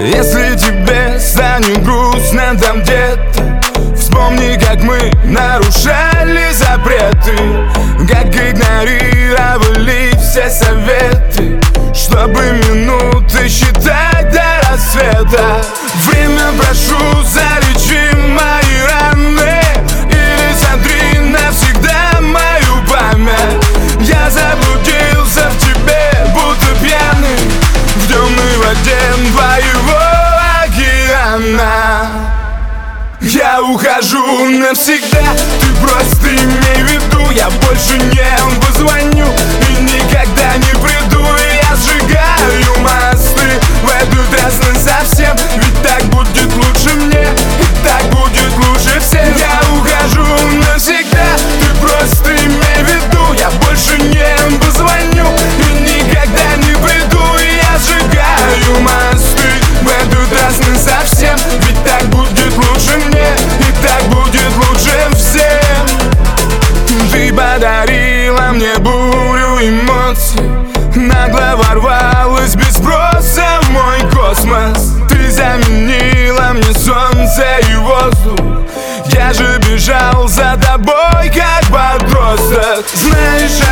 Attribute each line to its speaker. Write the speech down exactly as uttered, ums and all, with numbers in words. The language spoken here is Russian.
Speaker 1: Если тебе станет грустно там где-то, вспомни, как мы нарушали запреты, как игнорировали все советы, чтобы минуты считать до рассвета. Время, прошу, залечи мои раны, или сотри навсегда мою память. Я заблудился в тебе, будто пьяный в темной воде твоего океана. Я ухожу навсегда, ты просто имей в виду, я больше не позвоню и никогда не приду. И я сжигаю мосты в этот раз насовсем, ведь так будет лучше мне, и так будет лучше всем. Я ухожу навсегда, ты просто имей в виду, я больше не позвоню и никогда не приду. И я сжигаю мосты в этот раз насовсем, ведь так будет лучше мне, и так будет лучше всем. Ты подарила мне бурю эмоций, нагло ворвалась без спроса в мой космос. Ты заменила мне солнце и воздух, я же бежал за тобой как подросток. Знаешь,